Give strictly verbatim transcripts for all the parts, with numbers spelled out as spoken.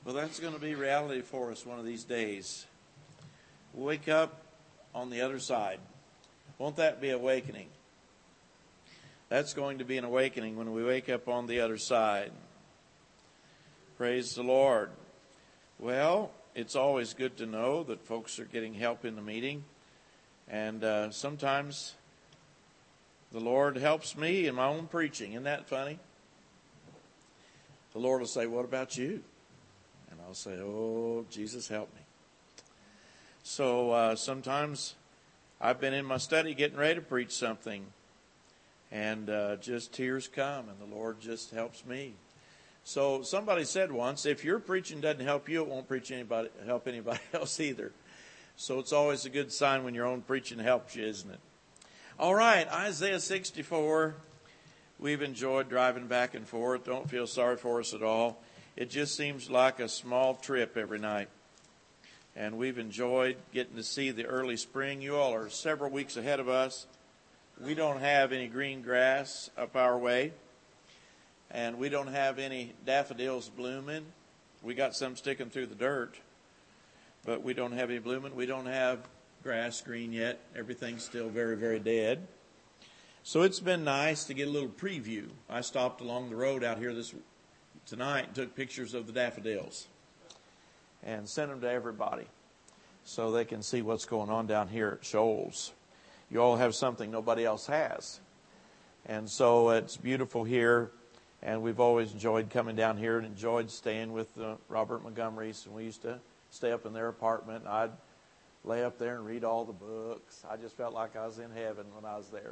Well, that's going to be reality for us one of these days. Wake up on the other side. Won't that be awakening? That's going to be an awakening when we wake up on the other side. Praise the Lord. Well, it's always good to know that folks are getting help in the meeting. And uh, sometimes the Lord helps me in my own preaching. Isn't that funny? The Lord will say, "What about you?" And I'll say, "Oh, Jesus, help me." So uh, sometimes I've been in my study getting ready to preach something, and uh, just tears come, and the Lord just helps me. So somebody said once, if your preaching doesn't help you, it won't preach anybody help anybody else either. So it's always a good sign when your own preaching helps you, isn't it? All right, Isaiah sixty-four. We've enjoyed driving back and forth. Don't feel sorry for us at all. It just seems like a small trip every night. And we've enjoyed getting to see the early spring. You all are several weeks ahead of us. We don't have any green grass up our way. And we don't have any daffodils blooming. We got some sticking through the dirt. But we don't have any blooming. We don't have grass green yet. Everything's still very, very dead. So it's been nice to get a little preview. I stopped along the road out here this tonight and took pictures of the daffodils and sent them to everybody so they can see what's going on down here at Shoals. You all have something nobody else has. And so it's beautiful here, and we've always enjoyed coming down here and enjoyed staying with uh, Robert Montgomery's. And we used to stay up in their apartment. I'd lay up there and read all the books. I just felt like I was in heaven when I was there.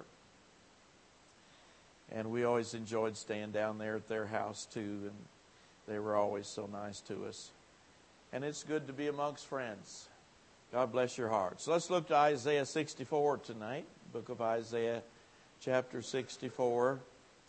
And we always enjoyed staying down there at their house too, and they were always so nice to us. And it's good to be amongst friends. God bless your heart. So let's look to Isaiah sixty-four tonight, book of Isaiah chapter sixty-four.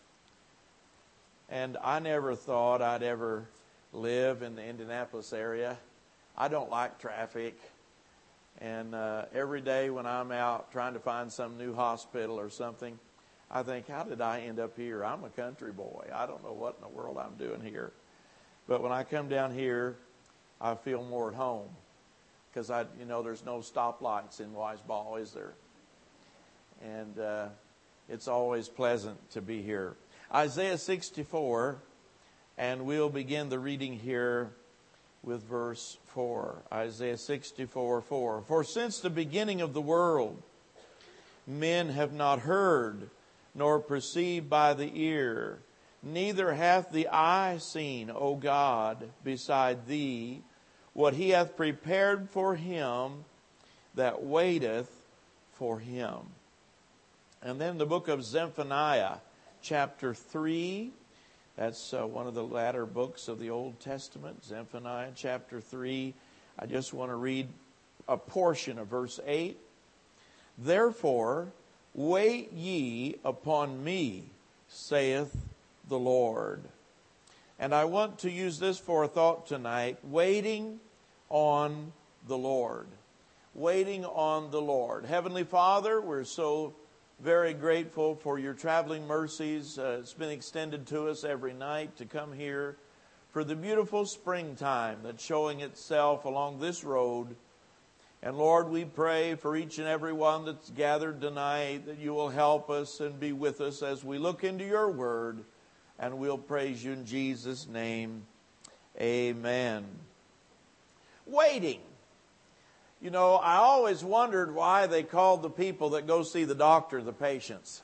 And I never thought I'd ever live in the Indianapolis area. I don't like traffic. And uh, every day when I'm out trying to find some new hospital or something, I think, how did I end up here? I'm a country boy. I don't know what in the world I'm doing here. But when I come down here, I feel more at home. Because, I, you know, there's no stoplights in Wiseball, is there? And uh, it's always pleasant to be here. Isaiah sixty-four, and we'll begin the reading here with verse four. Isaiah sixty-four, four. For since the beginning of the world, men have not heard, nor perceived by the ear, neither hath the eye seen, O God, beside thee, what he hath prepared for him that waiteth for him. And then the book of Zephaniah, chapter three. That's uh, one of the latter books of the Old Testament, Zephaniah chapter three. I just want to read a portion of verse eight. Therefore, wait ye upon me, saith the Lord. And I want to use this for a thought tonight, waiting on the Lord. Waiting on the Lord. Heavenly Father, we're so very grateful for your traveling mercies. Uh, it's been extended to us every night to come here for the beautiful springtime that's showing itself along this road. And Lord, we pray for each and every one that's gathered tonight that you will help us and be with us as we look into your word. And we'll praise you in Jesus' name. Amen. Waiting. You know, I always wondered why they called the people that go see the doctor the patients.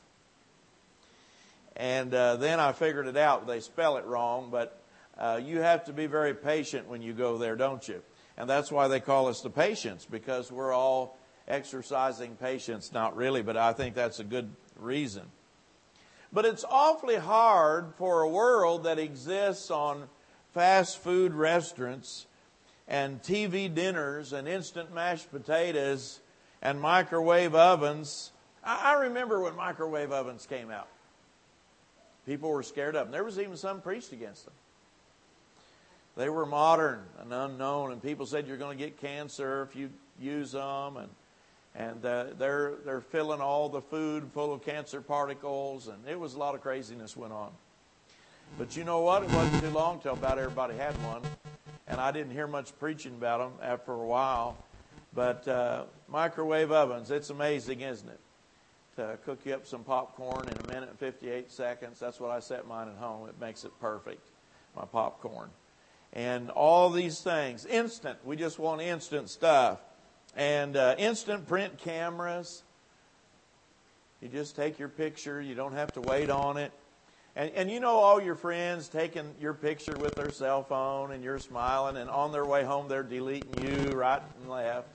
And uh, then I figured it out. They spell it wrong, but uh, you have to be very patient when you go there, don't you? And that's why they call us the patients, because we're all exercising patience. Not really, but I think that's a good reason. But it's awfully hard for a world that exists on fast food restaurants and T V dinners and instant mashed potatoes and microwave ovens. I remember when microwave ovens came out. People were scared of them. There was even some preached against them. They were modern and unknown, and people said you're going to get cancer if you use them, and and uh, they're they're filling all the food full of cancer particles, and it was a lot of craziness went on. But you know what? It wasn't too long till about everybody had one. and I didn't hear much preaching about them after a while. But uh, microwave ovens, it's amazing, isn't it? To cook you up some popcorn in a minute and fifty-eight seconds. That's what I set mine at home. It makes it perfect, my popcorn. And all these things, instant. We just want instant stuff. And uh, instant print cameras. You just take your picture. You don't have to wait on it. And, and you know all your friends taking your picture with their cell phone, and you're smiling, and on their way home they're deleting you right and left.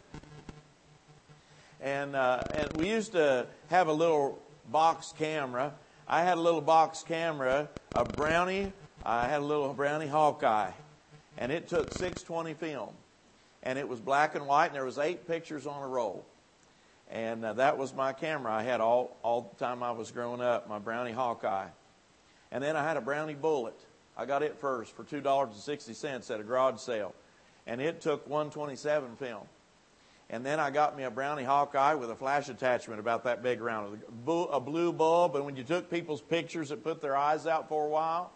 And uh, and we used to have a little box camera. I had a little box camera, a Brownie. I had a little Brownie Hawkeye, and it took six twenty film, and it was black and white, and there was eight pictures on a roll. And uh, that was my camera I had all all the time I was growing up, my Brownie Hawkeye. And then I had a Brownie Bullet. I got it first for two dollars and sixty cents at a garage sale, and it took one twenty-seven film. And then I got me a Brownie Hawkeye with a flash attachment about that big around, a blue bulb. And when you took people's pictures, it put their eyes out for a while.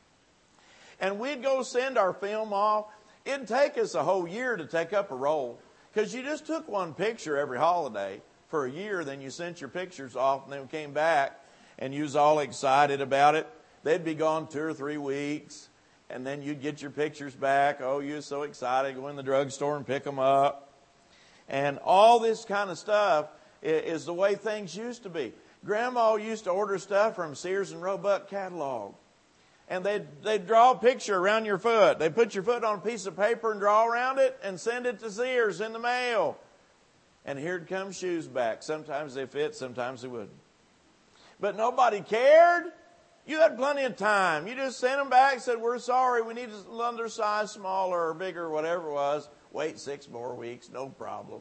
And we'd go send our film off. It'd take us a whole year to take up a roll, because you just took one picture every holiday for a year. Then you sent your pictures off, and then came back, and you was all excited about it. They'd be gone two or three weeks, and then you'd get your pictures back. Oh, you were so excited. Go in the drugstore and pick them up. And all this kind of stuff is the way things used to be. Grandma used to order stuff from Sears and Roebuck catalog. And they'd, they'd draw a picture around your foot. They'd put your foot on a piece of paper and draw around it and send it to Sears in the mail. And here'd come shoes back. Sometimes they fit, sometimes they wouldn't. But nobody cared. You had plenty of time. You just sent them back, said, we're sorry, we need a undersized, smaller or bigger, whatever it was. Wait six more weeks, no problem.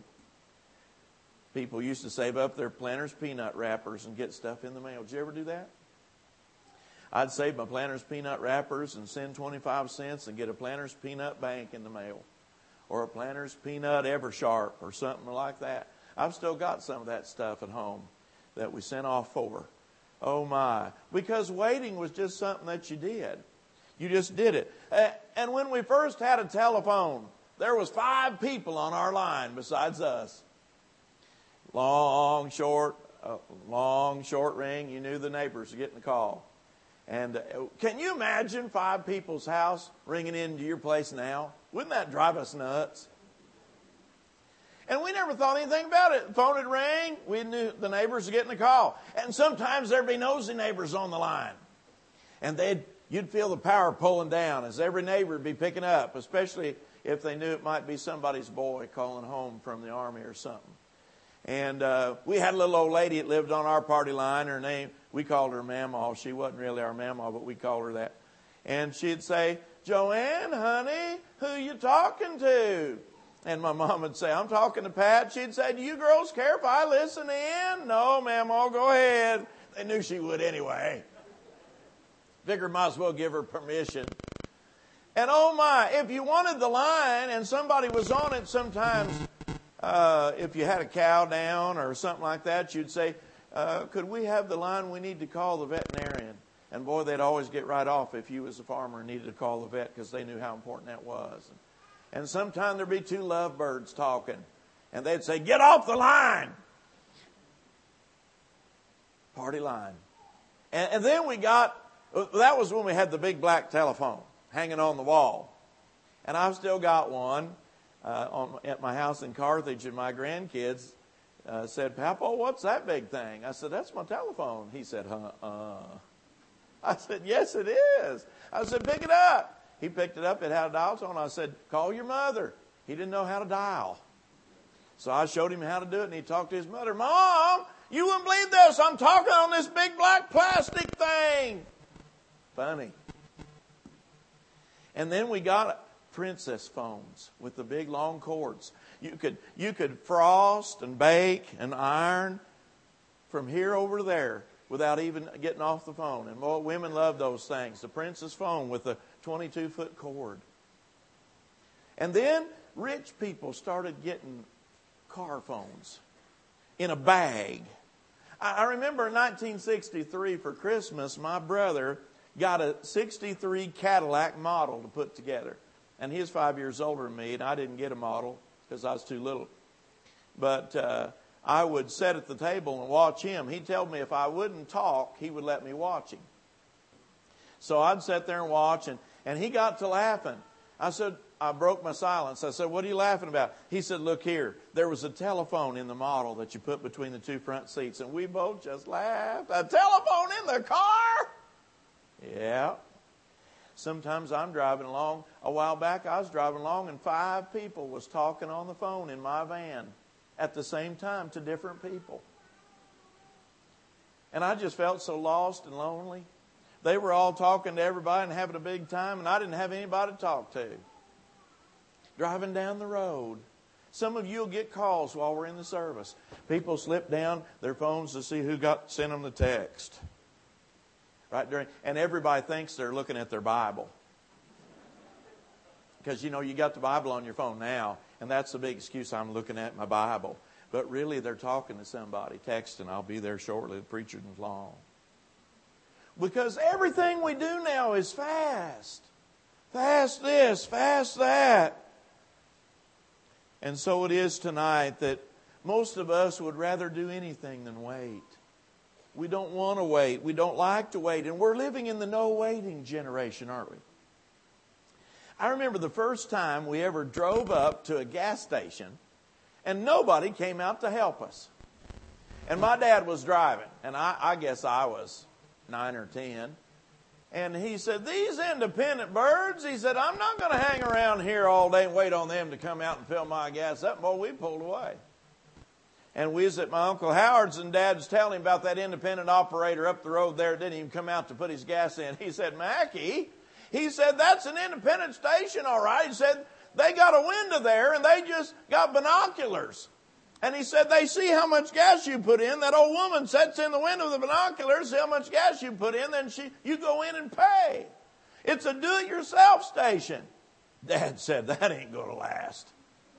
People used to save up their Planters peanut wrappers and get stuff in the mail. Did you ever do that? I'd save my Planters peanut wrappers and send twenty-five cents and get a Planters peanut bank in the mail. Or a Planters peanut Eversharp or something like that. I've still got some of that stuff at home that we sent off for. Oh my. Because waiting was just something that you did. You just did it. And when we first had a telephone, there was five people on our line besides us. Long, short, uh, long, short ring. You knew the neighbors were getting the call. And uh, can you imagine five people's house ringing into your place now? Wouldn't that drive us nuts? And we never thought anything about it. The phone would ring. We knew the neighbors were getting the call. And sometimes there'd be nosy neighbors on the line. And they'd you'd feel the power pulling down as every neighbor would be picking up, especially if they knew it might be somebody's boy calling home from the army or something. And uh, we had a little old lady that lived on our party line. Her name, we called her Mamaw. She wasn't really our Mamaw, but we called her that. And she'd say, Joanne, honey, who you talking to? And my mom would say, I'm talking to Pat. She'd say, do you girls care if I listen in? No, Mamaw, go ahead. They knew she would anyway. Figured might as well give her permission. And oh my, if you wanted the line and somebody was on it sometimes, uh, if you had a cow down or something like that, you'd say, uh, could we have the line? We need to call the veterinarian. And boy, they'd always get right off if you as a farmer needed to call the vet because they knew how important that was. And sometimes there'd be two lovebirds talking. And they'd say, get off the line. Party line. And, and then we got, that was when we had the big black telephone hanging on the wall. And I've still got one uh, on, at my house in Carthage, and my grandkids uh, said, Papa, what's that big thing? I said, that's my telephone. He said, uh-uh. I said, yes, it is. I said, pick it up. He picked it up. It had a dial tone. I said, call your mother. He didn't know how to dial. So I showed him how to do it, and he talked to his mother. Mom, you wouldn't believe this. I'm talking on this big black plastic thing. Funny. And then we got princess phones with the big long cords. You could you could frost and bake and iron from here over there without even getting off the phone. And boy, women love those things. The princess phone with the twenty-two foot cord. And then rich people started getting car phones in a bag. I remember in nineteen sixty-three for Christmas, my brother got a sixty-three Cadillac model to put together. And he was five years older than me, and I didn't get a model because I was too little. But uh, I would sit at the table and watch him. He told me if I wouldn't talk, he would let me watch him. So I'd sit there and watch, and, and he got to laughing. I said, I broke my silence. I said, what are you laughing about? He said, look here, there was a telephone in the model that you put between the two front seats. And we both just laughed. A telephone in the car? Yeah. Sometimes I'm driving along. A while back I was driving along and five people was talking on the phone in my van at the same time to different people. And I just felt so lost and lonely. They were all talking to everybody and having a big time, and I didn't have anybody to talk to. Driving down the road. Some of you will get calls while we're in the service. People slip down their phones to see who got sent them the text. Right during, and everybody thinks they're looking at their Bible. Because, you know, you got the Bible on your phone now, and that's the big excuse, I'm looking at my Bible. But really, they're talking to somebody, texting, I'll be there shortly, the preacher is long. Because everything we do now is fast. Fast this, fast that. And so it is tonight that most of us would rather do anything than wait. We don't want to wait. We don't like to wait. And we're living in the no waiting generation, aren't we? I remember the first time we ever drove up to a gas station and nobody came out to help us. And my dad was driving, and I, I guess I was nine or ten. And he said, these independent birds, he said, I'm not going to hang around here all day and wait on them to come out and fill my gas up. Boy, we pulled away. And we was at my Uncle Howard's, and Dad's telling him about that independent operator up the road there. Didn't even come out to put his gas in. He said, Mackie, he said, that's an independent station, all right. He said, they got a window there, and they just got binoculars. And he said, they see how much gas you put in. That old woman sits in the window of the binoculars, see how much gas you put in, then she, you go in and pay. It's a do-it-yourself station. Dad said, that ain't going to last.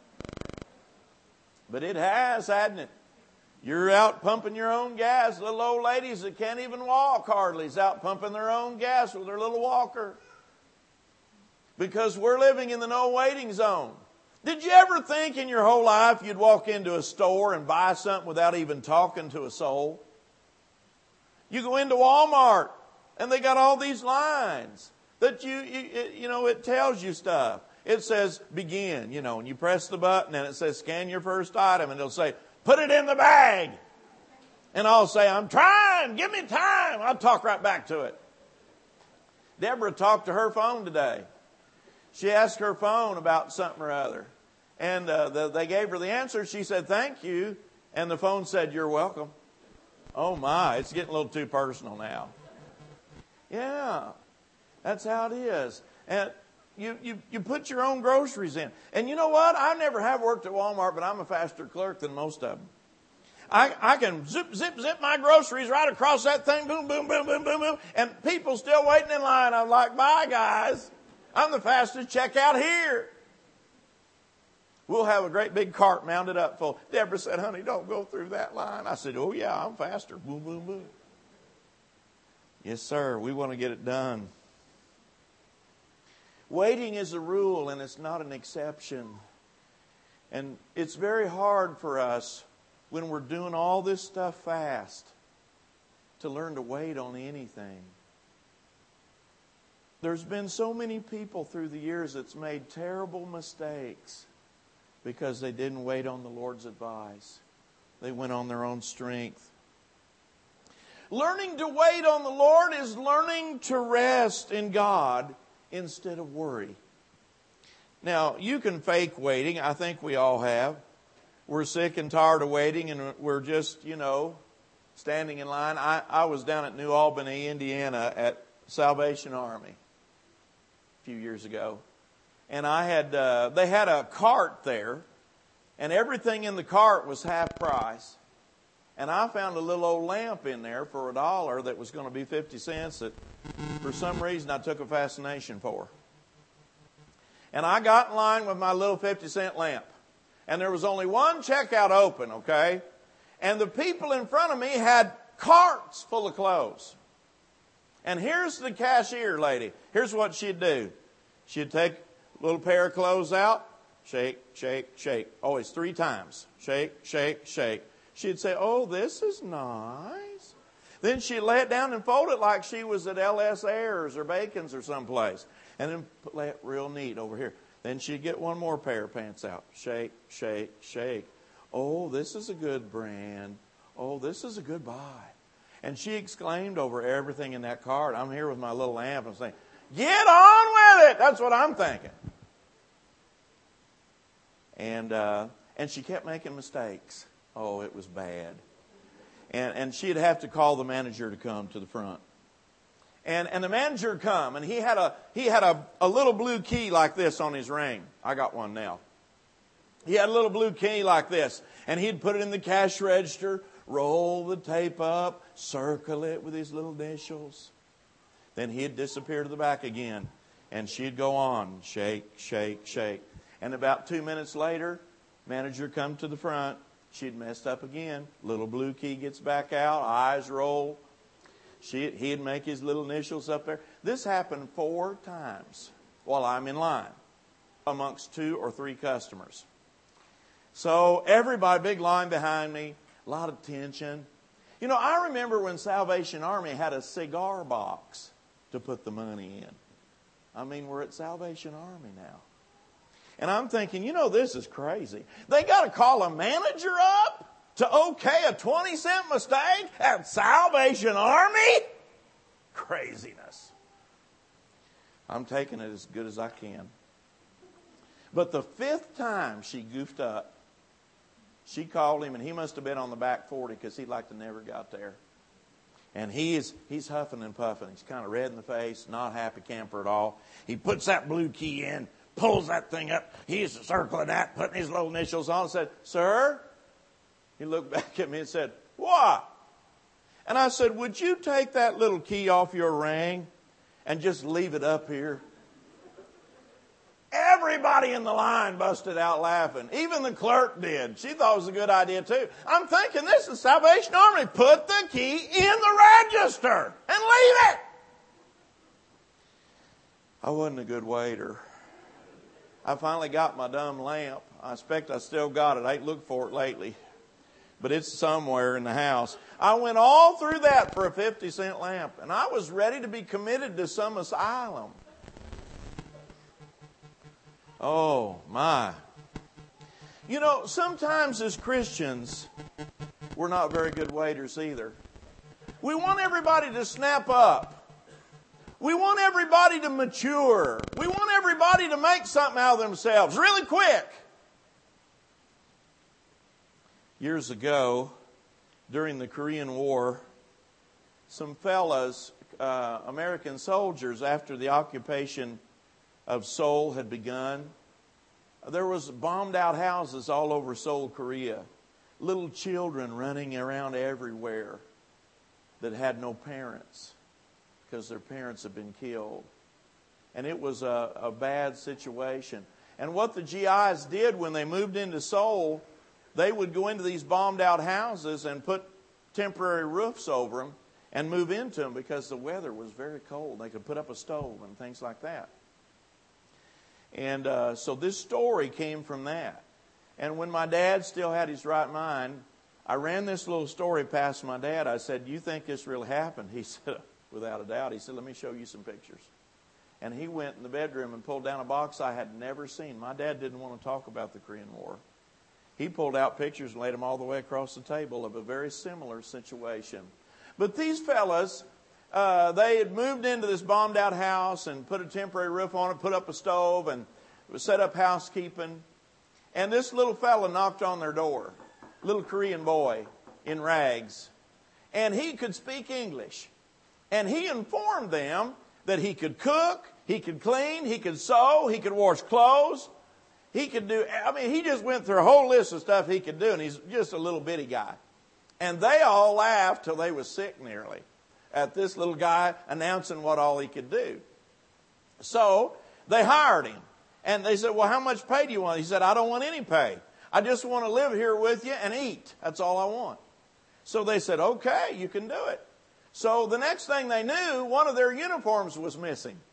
But it has, hasn't it? You're out pumping your own gas. Little old ladies that can't even walk hardly is out pumping their own gas with their little walker. Because we're living in the no waiting zone. Did you ever think in your whole life you'd walk into a store and buy something without even talking to a soul? You go into Walmart and they got all these lines that you, you, you know, it tells you stuff. It says begin, you know, and you press the button and it says scan your first item, and it'll say put it in the bag. And I'll say, I'm trying, give me time. I'll talk right back to it. Deborah talked to her phone today. She asked her phone about something or other. And uh, the, they gave her the answer. She said, thank you. And the phone said, you're welcome. Oh my, it's getting a little too personal now. Yeah, that's how it is. And you, you, you put your own groceries in. And you know what? I never have worked at Walmart, but I'm a faster clerk than most of them. I, I can zip, zip, zip my groceries right across that thing. Boom, boom, boom, boom, boom, boom. And people still waiting in line. I'm like, bye, guys. I'm the fastest checkout here. We'll have a great big cart mounted up full. Deborah said, honey, don't go through that line. I said, oh, yeah, I'm faster. Boom, boom, boom. Yes, sir. We want to get it done. Waiting is a rule, and it's not an exception. And it's very hard for us when we're doing all this stuff fast to learn to wait on anything. There's been so many people through the years that's made terrible mistakes because they didn't wait on the Lord's advice. They went on their own strength. Learning to wait on the Lord is learning to rest in God instead of worry. Now, you can fake waiting. I think we all have. We're sick and tired of waiting, and we're just, you know, standing in line. I, I was down at New Albany, Indiana at Salvation Army a few years ago. And I had, uh, they had a cart there, and everything in the cart was half price. And I found a little old lamp in there for a dollar that was going to be fifty cents that for some reason I took a fascination for. And I got in line with my little fifty cent lamp. And there was only one checkout open, okay? And the people in front of me had carts full of clothes. And here's the cashier lady. Here's what she'd do. She'd take Little pair of clothes out. Shake, shake, shake. Always three times. Shake, shake, shake. She'd say, oh, this is nice. Then she'd lay it down and fold it like she was at L S Ayers or Bacon's or someplace. And then lay it real neat over here. Then she'd get one more pair of pants out. Shake, shake, shake. Oh, this is a good brand. Oh, this is a good buy. And she exclaimed over everything in that cart. I'm here with my little lamp and saying, get on with it. That's what I'm thinking. And uh, and she kept making mistakes. Oh, it was bad. And and she'd have to call the manager to come to the front. And and the manager would come, and he had a he had a, a little blue key like this on his ring. I got one now. He had a little blue key like this, and he'd put it in the cash register, roll the tape up, circle it with his little initials. Then he'd disappear to the back again, and she'd go on, shake, shake, shake. And about two minutes later, manager come to the front. She'd messed up again. Little blue key gets back out, eyes roll. She, he'd make his little initials up there. This happened four times while I'm in line amongst two or three customers. So everybody, big line behind me, a lot of tension. You know, I remember when Salvation Army had a cigar box to put the money in. I mean, we're at Salvation Army now. And I'm thinking, you know, this is crazy. They got to call a manager up to okay a twenty cent mistake at Salvation Army? Craziness. I'm taking it as good as I can. But the fifth time she goofed up, she called him, and he must have been on the back forty because he like to never got there. And he is, he's huffing and puffing. He's kind of red in the face, not happy camper at all. He puts that blue key in, pulls that thing up. He's circling that, putting his little initials on, and said, sir? He looked back at me and said, what? And I said, would you take that little key off your ring and just leave it up here? Everybody in the line busted out laughing. Even the clerk did. She thought it was a good idea too. I'm thinking, this is Salvation Army. Put the key in the register and leave it. I wasn't a good waiter. I finally got my dumb lamp. I expect I still got it. I ain't looked for it lately. But it's somewhere in the house. I went all through that for a fifty cent lamp. And I was ready to be committed to some asylum. Oh, my. You know, sometimes as Christians, we're not very good waiters either. We want everybody to snap up. We want everybody to mature. We want everybody to make something out of themselves really quick. Years ago, during the Korean War, some fellas, uh, American soldiers, after the occupation of Seoul had begun, there was bombed out houses all over Seoul, Korea. Little children running around everywhere that had no parents because their parents had been killed. And it was a, a bad situation. And what the G Is did when they moved into Seoul, they would go into these bombed out houses and put temporary roofs over them and move into them because the weather was very cold. They could put up a stove and things like that. And uh, so this story came from that. And when my dad still had his right mind, I ran this little story past my dad. I said, you think this really happened? He said, without a doubt. He said, let me show you some pictures. And he went in the bedroom and pulled down a box I had never seen. My dad didn't want to talk about the Korean War. He pulled out pictures and laid them all the way across the table of a very similar situation. But these fellas, uh, they had moved into this bombed out house and put a temporary roof on it, put up a stove and set up housekeeping. And this little fella knocked on their door, little Korean boy in rags. And he could speak English. And he informed them that he could cook, he could clean, he could sew, he could wash clothes. He could do, I mean, he just went through a whole list of stuff he could do, and he's just a little bitty guy. And they all laughed till they was sick nearly at this little guy announcing what all he could do. So they hired him. And they said, well, how much pay do you want? He said, I don't want any pay. I just want to live here with you and eat. That's all I want. So they said, okay, you can do it. So the next thing they knew, one of their uniforms was missing.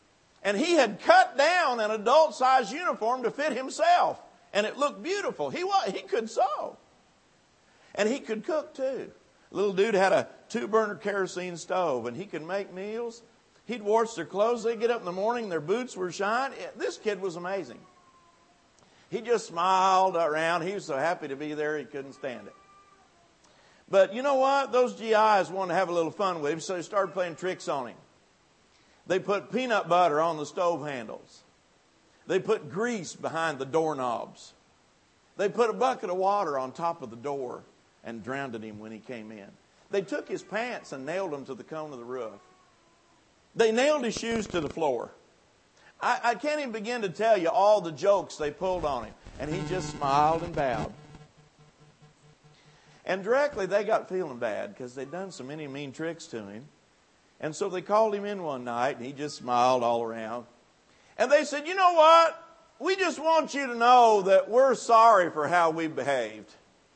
And he had cut down an adult-sized uniform to fit himself. And it looked beautiful. He was, he could sew. And he could cook too. Little dude had a two-burner kerosene stove, and he could make meals. He'd wash their clothes. They'd get up in the morning, their boots were shined. This kid was amazing. He just smiled around. He was so happy to be there, he couldn't stand it. But you know what? Those G Is wanted to have a little fun with him, so they started playing tricks on him. They put peanut butter on the stove handles. They put grease behind the doorknobs. They put a bucket of water on top of the door and drowned him when he came in. They took his pants and nailed them to the cone of the roof. They nailed his shoes to the floor. I, I can't even begin to tell you all the jokes they pulled on him. And he just smiled and bowed. And directly they got feeling bad because they'd done so many mean tricks to him. And so they called him in one night and he just smiled all around. And they said, you know what? We just want you to know that we're sorry for how we behaved.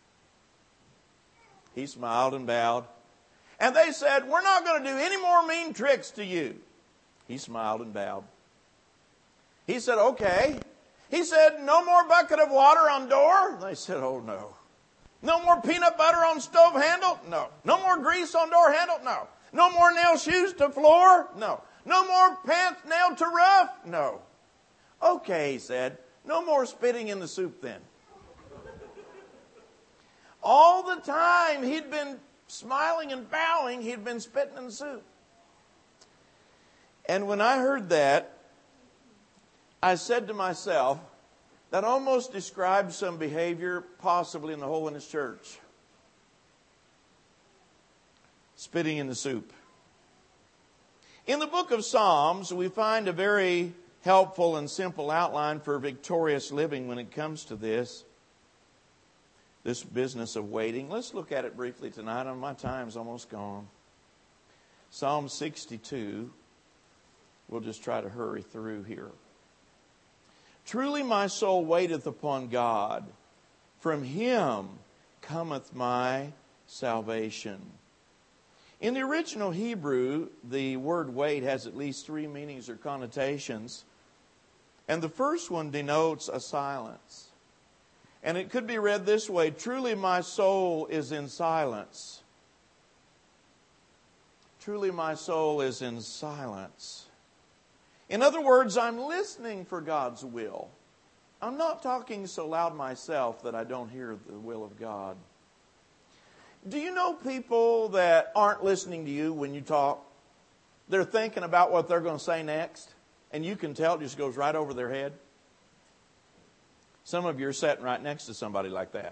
He smiled and bowed. And they said, we're not going to do any more mean tricks to you. He smiled and bowed. He said, okay. He said, no more bucket of water on door? They said, oh no. No more peanut butter on stove handle? No. No more grease on door handle? No. No more nail shoes to floor? No. No more pants nailed to roof? No. Okay, he said, no more spitting in the soup then. All the time he'd been smiling and bowing, he'd been spitting in the soup. And when I heard that, I said to myself, that almost describes some behavior possibly in the Holiness Church. Spitting in the soup. In the book of Psalms, we find a very helpful and simple outline for victorious living when it comes to this. This business of waiting. Let's look at it briefly tonight. My time's almost gone. Psalm sixty-two. We'll just try to hurry through here. Truly my soul waiteth upon God. From Him cometh my salvation. In the original Hebrew, the word wait has at least three meanings or connotations. And the first one denotes a silence. And it could be read this way, truly my soul is in silence. Truly my soul is in silence. In other words, I'm listening for God's will. I'm not talking so loud myself that I don't hear the will of God. Do you know people that aren't listening to you when you talk? They're thinking about what they're going to say next, and you can tell it just goes right over their head. Some of you are sitting right next to somebody like that.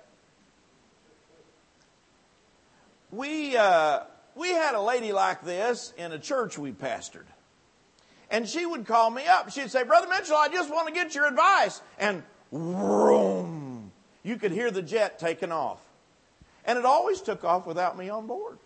We uh, we had a lady like this in a church we pastored. And she would call me up. She'd say, Brother Mitchell, I just want to get your advice. And vroom, you could hear the jet taking off. And it always took off without me on board.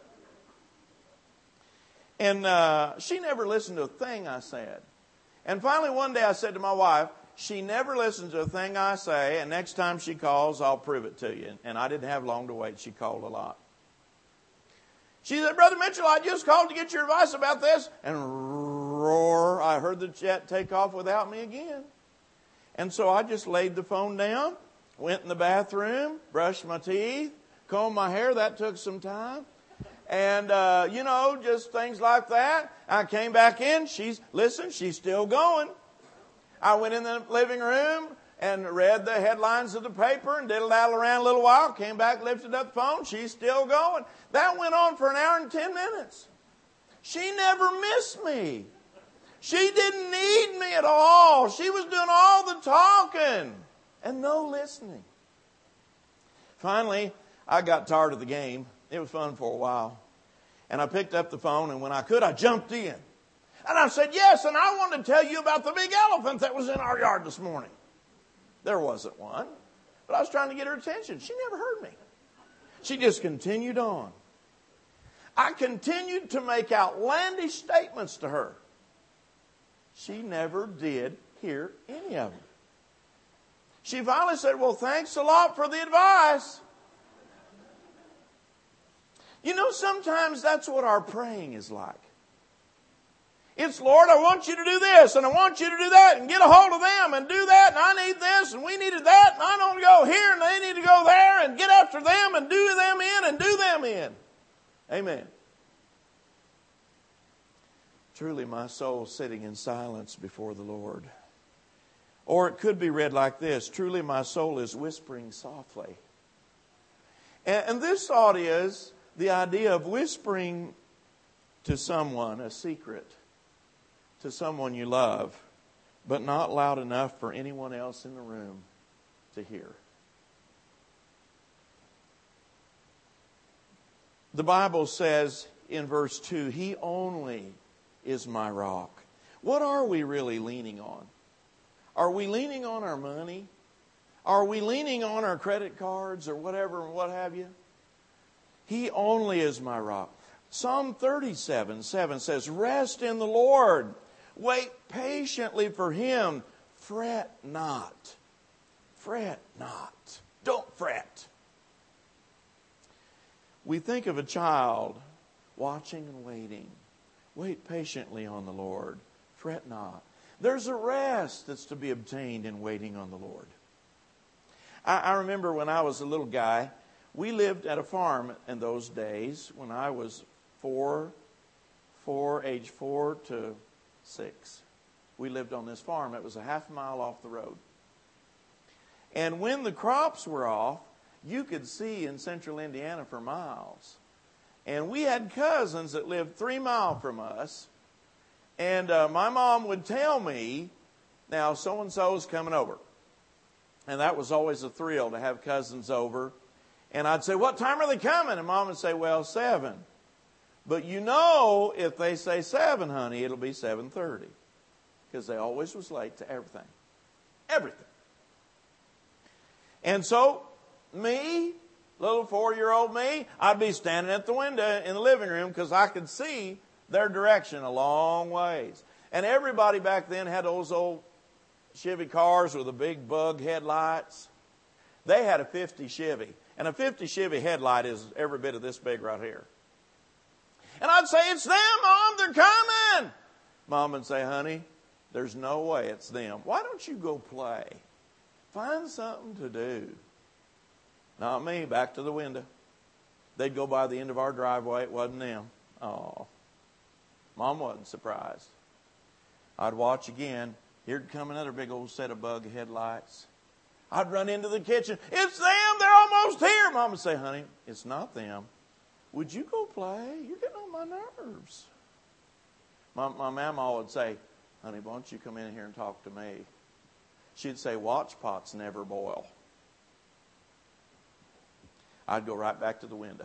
And uh, she never listened to a thing I said. And finally one day I said to my wife, she never listens to a thing I say, and next time she calls, I'll prove it to you. And I didn't have long to wait. She called a lot. She said, Brother Mitchell, I just called to get your advice about this. And roar, I heard the jet take off without me again. And so I just laid the phone down, went in the bathroom, brushed my teeth, combed my hair. That took some time. And, uh, you know, just things like that. I came back in. She's, listen, she's still going. I went in the living room and read the headlines of the paper and diddle-daddle around a little while. Came back, lifted up the phone. She's still going. That went on for an hour and ten minutes. She never missed me. She didn't need me at all. She was doing all the talking and no listening. Finally, I got tired of the game. It was fun for a while. And I picked up the phone, and when I could, I jumped in. And I said, yes, and I want to tell you about the big elephant that was in our yard this morning. There wasn't one, but I was trying to get her attention. She never heard me. She just continued on. I continued to make outlandish statements to her. She never did hear any of them. She finally said, well, thanks a lot for the advice. You know, sometimes that's what our praying is like. It's, Lord, I want you to do this, and I want you to do that, and get a hold of them, and do that, and I need this, and we needed that, and I don't go here, and they need to go there, and get after them, and do them in, and do them in. Amen. Truly my soul sitting in silence before the Lord. Or it could be read like this: truly my soul is whispering softly. And, and this thought is the idea of whispering to someone a secret, to someone you love, but not loud enough for anyone else in the room to hear. The Bible says in verse two, He only is my rock. What are we really leaning on? Are we leaning on our money? Are we leaning on our credit cards or whatever, what have you? He only is my rock. Psalm thirty-seven seven says, rest in the Lord. Wait patiently for Him. Fret not. Fret not. Don't fret. We think of a child watching and waiting. Wait patiently on the Lord. Fret not. There's a rest that's to be obtained in waiting on the Lord. I, I remember when I was a little guy, we lived at a farm in those days when I was four, four, age four to six. We lived on this farm. It was a half mile off the road. And when the crops were off, you could see in central Indiana for miles. And we had cousins that lived three miles from us. And uh, my mom would tell me, now so-and-so's coming over. And that was always a thrill to have cousins over. And I'd say, what time are they coming? And Mom would say, well, seven. But you know, if they say seven, honey, it'll be seven thirty. Because they always was late to everything. Everything. And so, me, little four-year-old me, I'd be standing at the window in the living room because I could see their direction a long ways. And everybody back then had those old Chevy cars with the big bug headlights. They had a fifty Chevy. And a fifty Chevy headlight is every bit of this big right here. And I'd say, it's them, Mom, they're coming. Mom would say, honey, there's no way it's them. Why don't you go play? Find something to do. Not me, back to the window. They'd go by the end of our driveway, it wasn't them. Oh, Mom wasn't surprised. I'd watch again. Here'd come another big old set of bug headlights. I'd run into the kitchen. It's them, they're almost here. Mom would say, honey, it's not them. Would you go play? You're getting on my nerves. My, my mama would say, honey, why don't you come in here and talk to me? She'd say, watch pots never boil. I'd go right back to the window.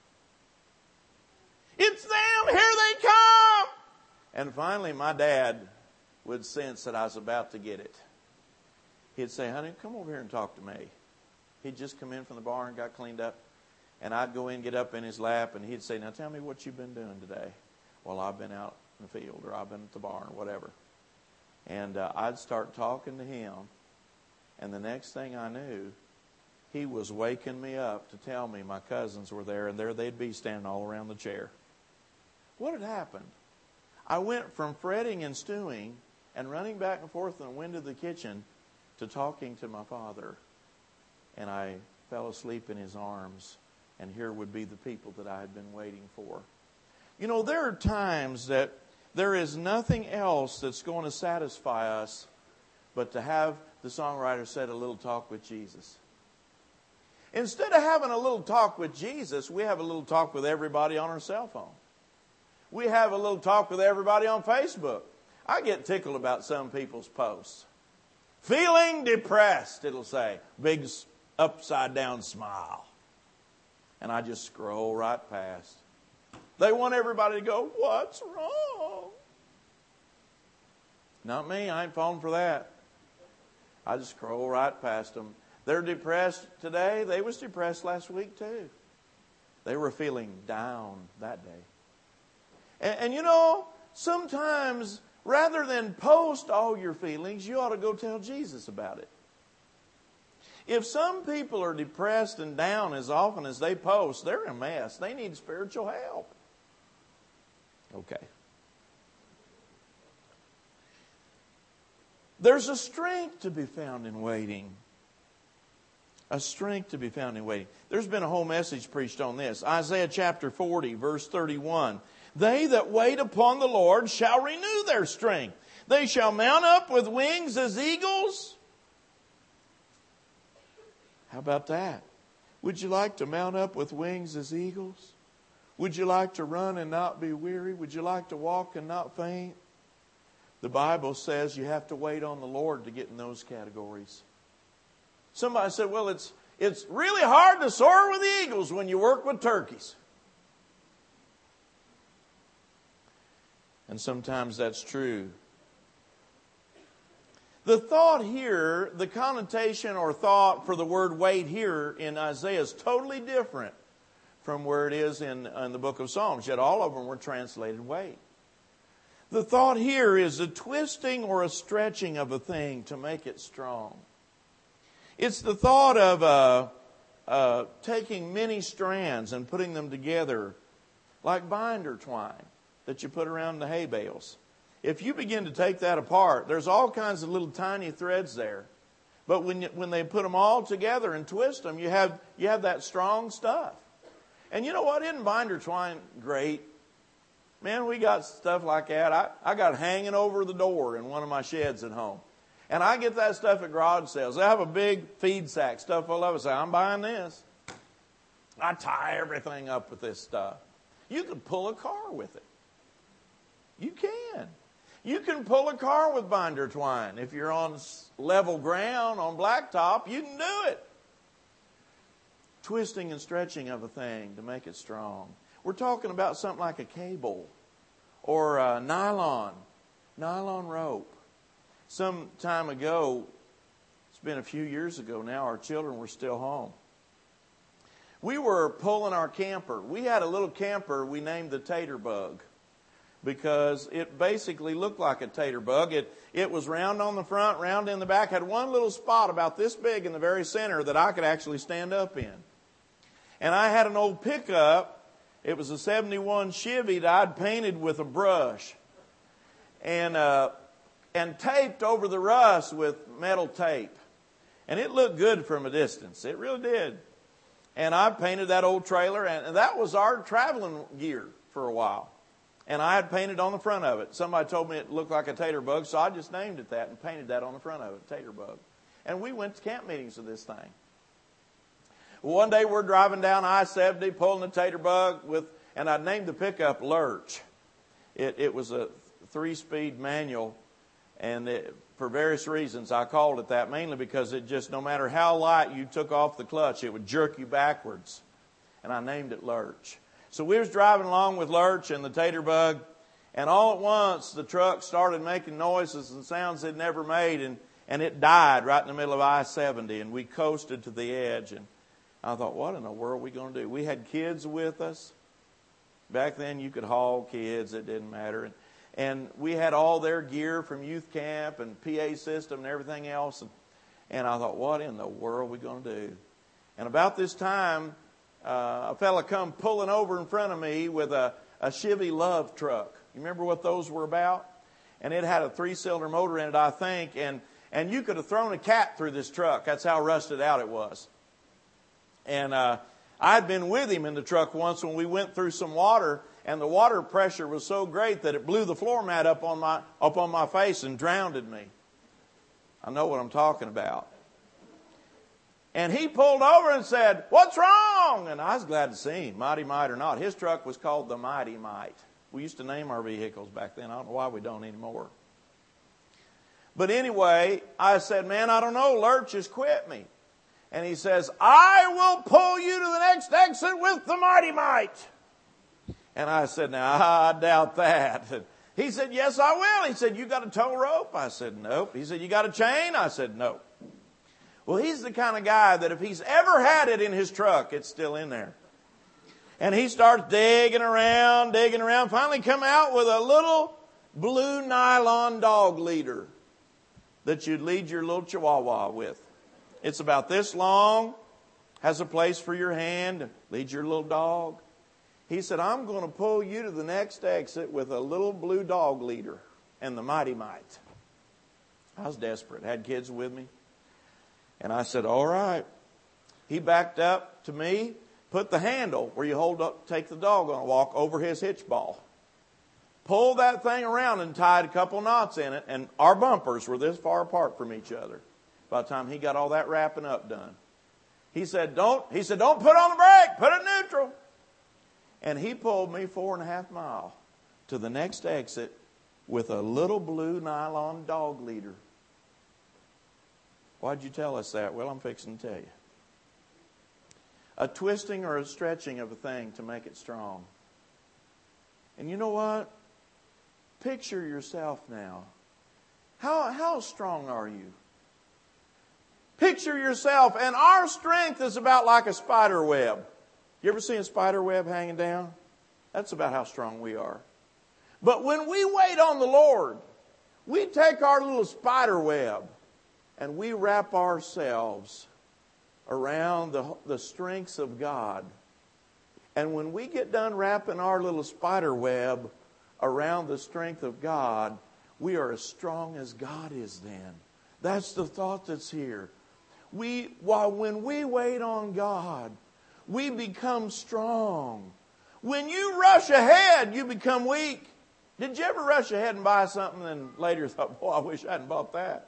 It's them, here they come. And finally, my dad would sense that I was about to get it. He'd say, honey, come over here and talk to me. He'd just come in from the barn, got cleaned up. And I'd go in, get up in his lap, and he'd say, now tell me what you've been doing today. Well, I've been out in the field, or I've been at the barn, or whatever. And uh, I'd start talking to him. And the next thing I knew, he was waking me up to tell me my cousins were there, and there they'd be standing all around the chair. What had happened? I went from fretting and stewing and running back and forth in the window of the kitchen to talking to my father. And I fell asleep in his arms. And here would be the people that I had been waiting for. You know, there are times that there is nothing else that's going to satisfy us but to have, the songwriter said, a little talk with Jesus. Instead of having a little talk with Jesus, we have a little talk with everybody on our cell phone. We have a little talk with everybody on Facebook. I get tickled about some people's posts. Feeling depressed, it'll say. Big upside down smile. And I just scroll right past. They want everybody to go, what's wrong? Not me. I ain't falling for that. I just scroll right past them. They're depressed today. They was depressed last week too. They were feeling down that day. And, and you know, sometimes rather than post all your feelings, you ought to go tell Jesus about it. If some people are depressed and down as often as they post, they're in a mess. They need spiritual help. Okay. There's a strength to be found in waiting. A strength to be found in waiting. There's been a whole message preached on this. Isaiah chapter forty, verse thirty-one. They that wait upon the Lord shall renew their strength. They shall mount up with wings as eagles. How about that? Would you like to mount up with wings as eagles? Would you like to run and not be weary? Would you like to walk and not faint? The Bible says you have to wait on the Lord to get in those categories. Somebody said, well, it's it's really hard to soar with eagles when you work with turkeys. And sometimes that's true. The thought here, the connotation or thought for the word wait here in Isaiah is totally different from where it is in, in the book of Psalms. Yet all of them were translated wait. The thought here is a twisting or a stretching of a thing to make it strong. It's the thought of uh, uh, taking many strands and putting them together like binder twine that you put around the hay bales. If you begin to take that apart, there's all kinds of little tiny threads there. But when you, when they put them all together and twist them, you have you have that strong stuff. And you know what? Isn't binder twine great? Man, we got stuff like that. I, I got it hanging over the door in one of my sheds at home. And I get that stuff at garage sales. They have a big feed sack stuff full of it. I say, I'm buying this. I tie everything up with this stuff. You can pull a car with it. You can. You can pull a car with binder twine. If you're on level ground, on blacktop, you can do it. Twisting and stretching of a thing to make it strong. We're talking about something like a cable or a nylon, nylon rope. Some time ago, it's been a few years ago now, our children were still home. We were pulling our camper. We had a little camper we named the Tater Bug because it basically looked like a tater bug. It, it was round on the front, round in the back, had one little spot about this big in the very center that I could actually stand up in. And I had an old pickup. It was a seventy-one Chevy that I'd painted with a brush and uh, and taped over the rust with metal tape. And it looked good from a distance. It really did. And I painted that old trailer, and that was our traveling gear for a while. And I had painted on the front of it. Somebody told me it looked like a tater bug, so I just named it that and painted that on the front of it, tater bug. And we went to camp meetings with this thing. One day we're driving down I seventy, pulling the tater bug with, and I named the pickup Lurch. It, it was a three-speed manual, and it, for various reasons I called it that, mainly because it just, no matter how light you took off the clutch, it would jerk you backwards. And I named it Lurch. So we was driving along with Lurch and the tater bug, and all at once the truck started making noises and sounds it never made, and, and it died right in the middle of I seventy, and we coasted to the edge. And I thought, what in the world are we going to do? We had kids with us. Back then you could haul kids, it didn't matter. And, and we had all their gear from youth camp and P A system and everything else. And, and I thought, what in the world are we going to do? And about this time, Uh, a fella come pulling over in front of me with a, a Chevy Love truck. You remember what those were about? And it had a three-cylinder motor in it, I think. And, and you could have thrown a cat through this truck. That's how rusted out it was. And uh, I'd been with him in the truck once when we went through some water. And the water pressure was so great that it blew the floor mat up on my, up on my face and drowned me. I know what I'm talking about. And he pulled over and said, "What's wrong?" And I was glad to see him, Mighty Mite or not. His truck was called the Mighty Mite. We used to name our vehicles back then. I don't know why we don't anymore. But anyway, I said, "Man, I don't know. Lurch has quit me." And he says, "I will pull you to the next exit with the Mighty Mite." And I said, "Now, I doubt that." And he said, "Yes, I will." He said, "You got a tow rope?" I said, "Nope." He said, "You got a chain?" I said, "Nope." Well, he's the kind of guy that if he's ever had it in his truck, it's still in there. And he starts digging around, digging around, finally come out with a little blue nylon dog leader that you'd lead your little chihuahua with. It's about this long, has a place for your hand, lead your little dog. He said, "I'm going to pull you to the next exit with a little blue dog leader and the Mighty Mite." I was desperate. Had kids with me. And I said, all right. He backed up to me, put the handle where you hold up, take the dog on a walk over his hitch ball. Pulled that thing around and tied a couple knots in it. And our bumpers were this far apart from each other by the time he got all that wrapping up done. He said, don't, he said, don't put on the brake, put it neutral. And he pulled me four and a half mile to the next exit with a little blue nylon dog leader. Why'd you tell us that? Well, I'm fixing to tell you. A twisting or a stretching of a thing to make it strong. And you know what? Picture yourself now. How, how strong are you? Picture yourself, and our strength is about like a spider web. You ever seen a spider web hanging down? That's about how strong we are. But when we wait on the Lord, we take our little spider web and we wrap ourselves around the, the strengths of God. And when we get done wrapping our little spider web around the strength of God, we are as strong as God is then. That's the thought that's here. We, while when we wait on God, we become strong. When you rush ahead, you become weak. Did you ever rush ahead and buy something and later thought, boy, I wish I hadn't bought that?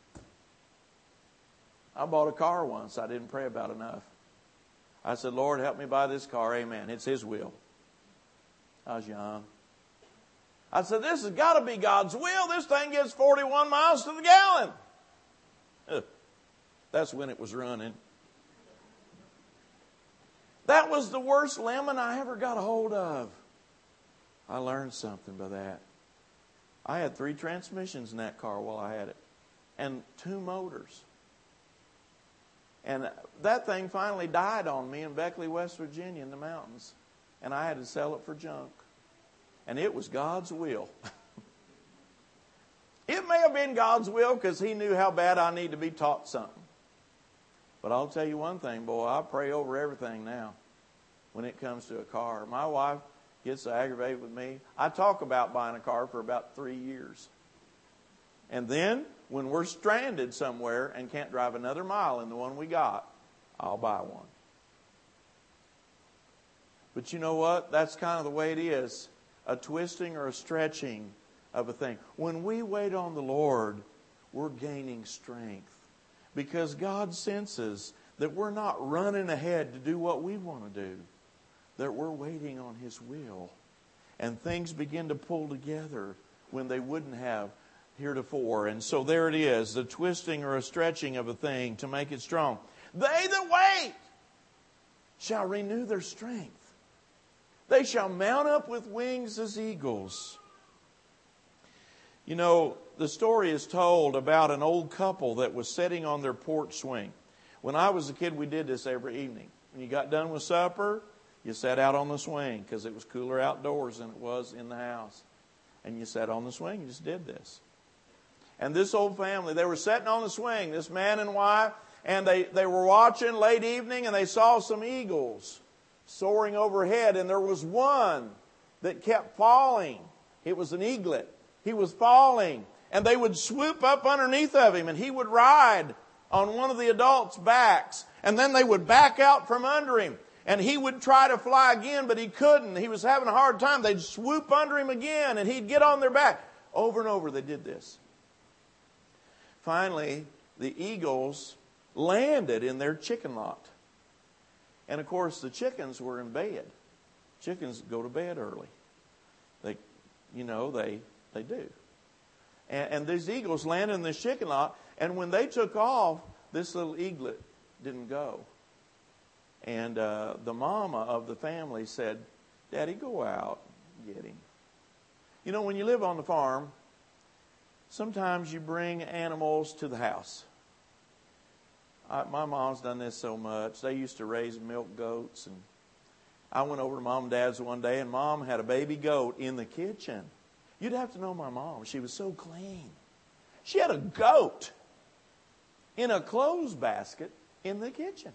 I bought a car once I didn't pray about enough. I said, Lord, help me buy this car. Amen. It's His will. I was young. I said, this has got to be God's will. This thing gets forty-one miles to the gallon. Ugh. That's when it was running. That was the worst lemon I ever got a hold of. I learned something by that. I had three transmissions in that car while I had it. And two motors. And that thing finally died on me in Beckley, West Virginia in the mountains. And I had to sell it for junk. And it was God's will. It may have been God's will because He knew how bad I need to be taught something. But I'll tell you one thing, boy, I pray over everything now when it comes to a car. My wife gets aggravated with me. I talk about buying a car for about three years. And then when we're stranded somewhere and can't drive another mile in the one we got, I'll buy one. But you know what? That's kind of the way it is. A twisting or a stretching of a thing. When we wait on the Lord, we're gaining strength. Because God senses that we're not running ahead to do what we want to do. That we're waiting on His will. And things begin to pull together when they wouldn't have heretofore. And so there it is, the twisting or a stretching of a thing to make it strong. They that wait shall renew their strength. They shall mount up with wings as eagles. You know, the story is told about an old couple that was sitting on their porch swing. When I was a kid, we did this every evening. When you got done with supper, you sat out on the swing because it was cooler outdoors than it was in the house. And you sat on the swing and just did this. And this old family, they were sitting on the swing, this man and wife, and they, they were watching late evening and they saw some eagles soaring overhead. And there was one that kept falling. It was an eaglet. He was falling. And they would swoop up underneath of him and he would ride on one of the adults' backs. And then they would back out from under him. And he would try to fly again, but he couldn't. He was having a hard time. They'd swoop under him again and he'd get on their back. Over and over they did this. Finally, the eagles landed in their chicken lot. And of course, the chickens were in bed. Chickens go to bed early. They, you know, they they do. And, and these eagles landed in this chicken lot. And when they took off, this little eaglet didn't go. And uh, the mama of the family said, Daddy, go out and get him. You know, when you live on the farm, sometimes you bring animals to the house. I, my mom's done this so much. They used to raise milk goats. And I went over to Mom and Dad's one day, and Mom had a baby goat in the kitchen. You'd have to know my mom. She was so clean. She had a goat in a clothes basket in the kitchen.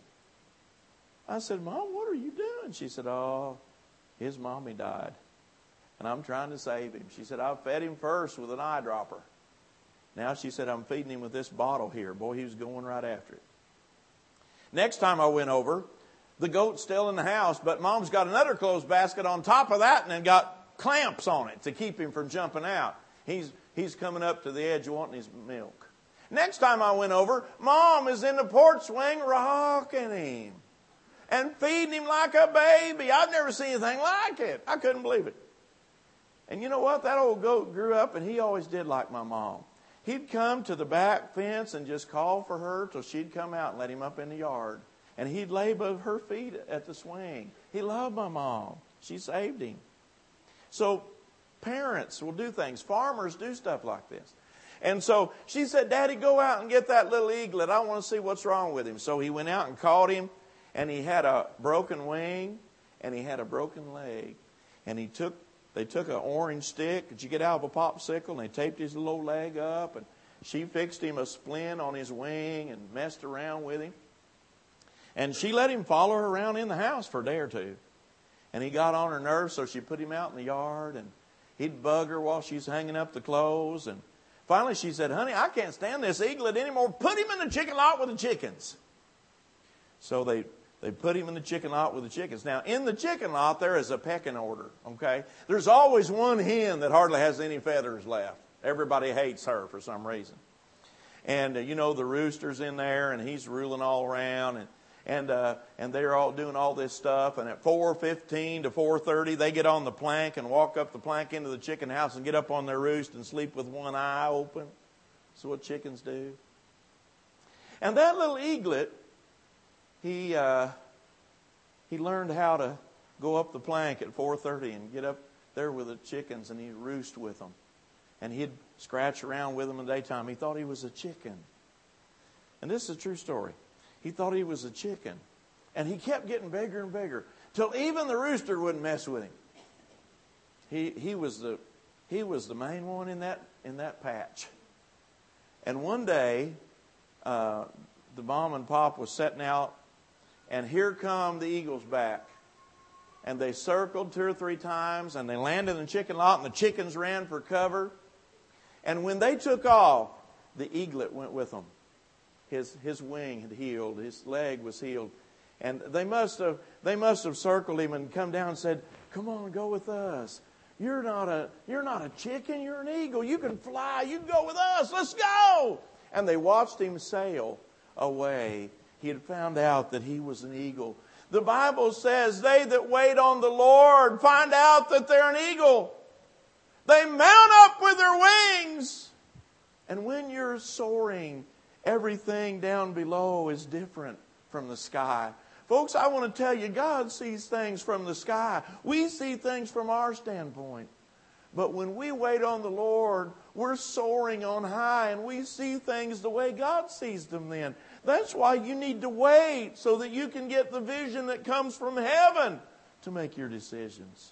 I said, Mom, what are you doing? She said, oh, his mommy died. And I'm trying to save him. She said, I fed him first with an eyedropper. Now she said, I'm feeding him with this bottle here. Boy, he was going right after it. Next time I went over, the goat's still in the house, but Mom's got another clothes basket on top of that and then got clamps on it to keep him from jumping out. He's, he's coming up to the edge wanting his milk. Next time I went over, Mom is in the porch swing rocking him and feeding him like a baby. I've never seen anything like it. I couldn't believe it. And you know what? That old goat grew up and he always did like my mom. He'd come to the back fence and just call for her till she'd come out and let him up in the yard. And he'd lay above her feet at the swing. He loved my mom. She saved him. So parents will do things. Farmers do stuff like this. And so she said, Daddy, go out and get that little eaglet. I want to see what's wrong with him. So he went out and caught him. And he had a broken wing. And he had a broken leg. And he took, they took an orange stick that you get out of a popsicle. And they taped his little leg up. And she fixed him a splint on his wing and messed around with him. And she let him follow her around in the house for a day or two. And he got on her nerves, so she put him out in the yard. And he'd bug her while she's hanging up the clothes. And finally she said, honey, I can't stand this eaglet anymore. Put him in the chicken lot with the chickens. So they, they put him in the chicken lot with the chickens. Now, in the chicken lot, there is a pecking order, okay? There's always one hen that hardly has any feathers left. Everybody hates her for some reason. And, uh, you know, the rooster's in there, and he's ruling all around. And And uh, and they're all doing all this stuff. And at four fifteen to four thirty, they get on the plank and walk up the plank into the chicken house and get up on their roost and sleep with one eye open. That's what chickens do. And that little eaglet, he uh, he learned how to go up the plank at four thirty and get up there with the chickens, and he'd roost with them. And he'd scratch around with them in the daytime. He thought he was a chicken. And this is a true story. He thought he was a chicken. And he kept getting bigger and bigger till even the rooster wouldn't mess with him. He he was the he was the main one in that in that patch. And one day, uh, the mom and pop was setting out, and here come the eagles back. And they circled two or three times, and they landed in the chicken lot, and the chickens ran for cover. And when they took off, the eaglet went with them. His his wing had healed. His leg was healed. And they must have they must have circled him and come down and said, come on, go with us. You're not a you're not a chicken, you're an eagle. You can fly, you can go with us. Let's go. And they watched him sail away. He had found out that he was an eagle. The Bible says they that wait on the Lord find out that they're an eagle. They mount up with their wings. And when you're soaring, everything down below is different from the sky. Folks, I want to tell you, God sees things from the sky. We see things from our standpoint. But when we wait on the Lord, we're soaring on high and we see things the way God sees them then. That's why you need to wait so that you can get the vision that comes from heaven to make your decisions.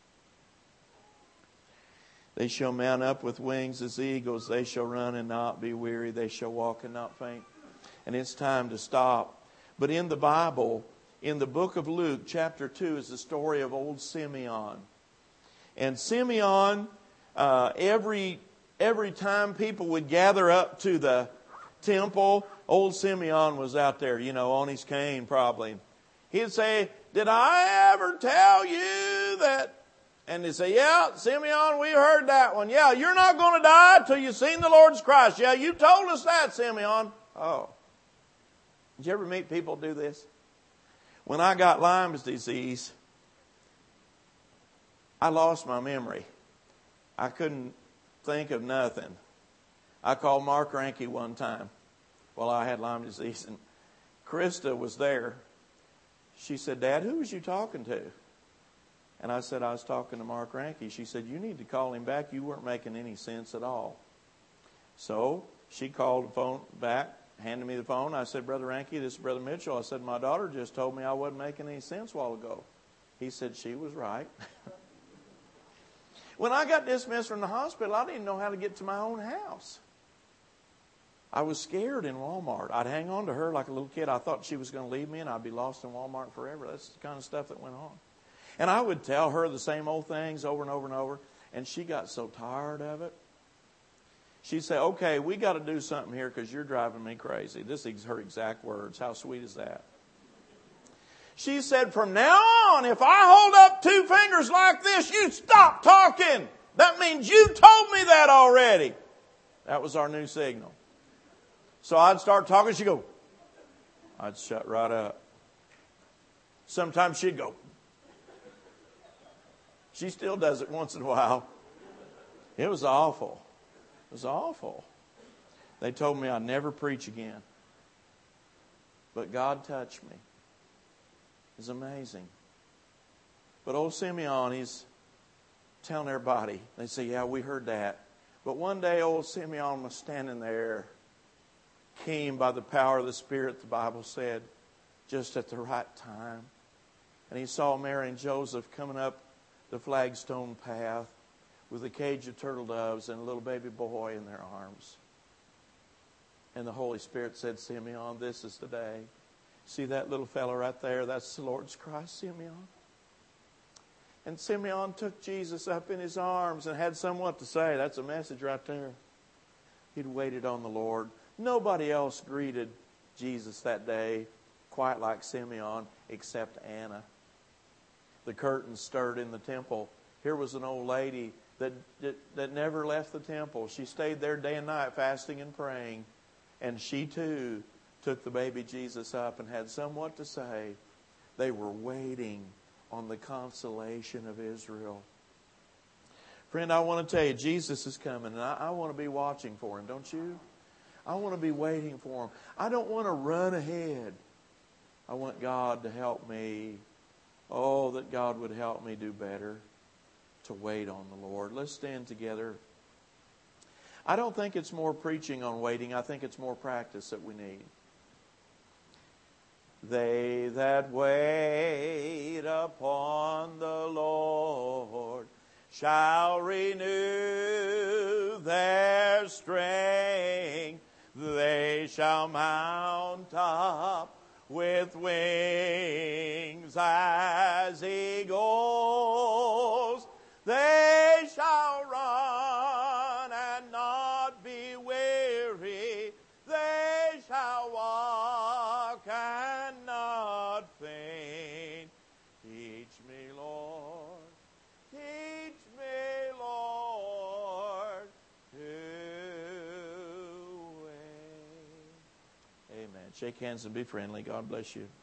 They shall mount up with wings as eagles. They shall run and not be weary. They shall walk and not faint. And it's time to stop. But in the Bible, in the book of Luke, chapter two, is the story of old Simeon. And Simeon, uh, every every time people would gather up to the temple, old Simeon was out there, you know, on his cane probably. He'd say, did I ever tell you that? And they say, yeah, Simeon, we heard that one. Yeah, you're not going to die till you've seen the Lord's Christ. Yeah, you told us that, Simeon. Oh. Did you ever meet people do this? When I got Lyme's disease, I lost my memory. I couldn't think of nothing. I called Mark Ranke one time while I had Lyme disease, and Krista was there. She said, Dad, who was you talking to? And I said, I was talking to Mark Ranke. She said, you need to call him back. You weren't making any sense at all. So she called the phone back, handed me the phone. I said, Brother Ranke, this is Brother Mitchell. I said, my daughter just told me I wasn't making any sense a while ago. He said, she was right. When I got dismissed from the hospital, I didn't know how to get to my own house. I was scared in Walmart. I'd hang on to her like a little kid. I thought she was going to leave me and I'd be lost in Walmart forever. That's the kind of stuff that went on. And I would tell her the same old things over and over and over. And she got so tired of it. She'd say, okay, we got to do something here because you're driving me crazy. This is her exact words. How sweet is that? She said, from now on, if I hold up two fingers like this, you stop talking. That means you told me that already. That was our new signal. So I'd start talking. She'd go. I'd shut right up. Sometimes she'd go. She still does it once in a while. It was awful. It was awful. They told me I'd never preach again. But God touched me. It's amazing. But old Simeon, he's telling everybody. They say, yeah, we heard that. But one day old Simeon was standing there, came by the power of the Spirit, the Bible said, just at the right time. And he saw Mary and Joseph coming up the flagstone path with a cage of turtle doves and a little baby boy in their arms. And the Holy Spirit said, Simeon, this is the day. See that little fellow right there? That's the Lord's Christ, Simeon. And Simeon took Jesus up in his arms and had somewhat to say. That's a message right there. He'd waited on the Lord. Nobody else greeted Jesus that day quite like Simeon except Anna. The curtains stirred in the temple. Here was an old lady that, that, that never left the temple. She stayed there day and night fasting and praying. And she too took the baby Jesus up and had somewhat to say. They were waiting on the consolation of Israel. Friend, I want to tell you, Jesus is coming, and I, I want to be watching for Him, don't you? I want to be waiting for Him. I don't want to run ahead. I want God to help me. Oh, that God would help me do better to wait on the Lord. Let's stand together. I don't think it's more preaching on waiting. I think it's more practice that we need. They that wait upon the Lord shall renew their strength. They shall mount up with wings as eagles. They shall run and not be weary. They shall walk and not faint. Teach me, Lord. Teach me, Lord, to wait. Amen. Shake hands and be friendly. God bless you.